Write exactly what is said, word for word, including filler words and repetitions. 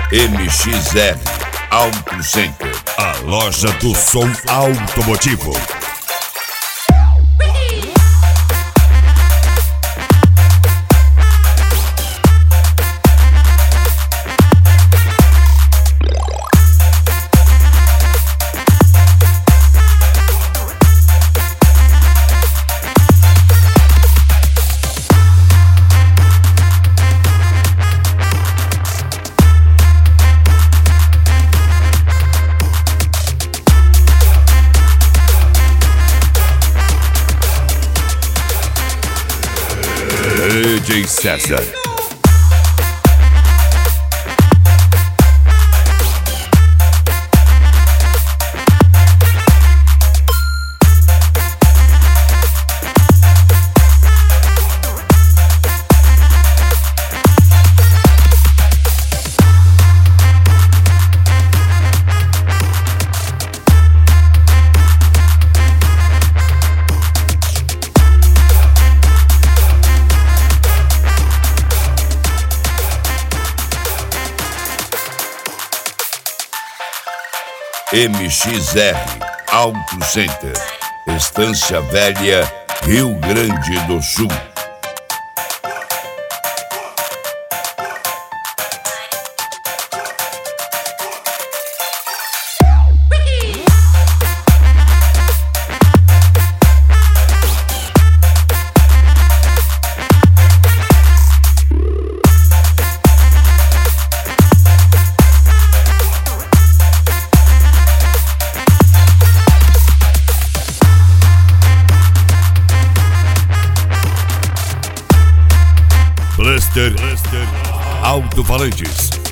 M X R Auto Center, a loja do som automotivo. D J César. M X R Auto Center, Estância Velha, Rio Grande do Sul. Blaster, Blaster Alto-Falantes.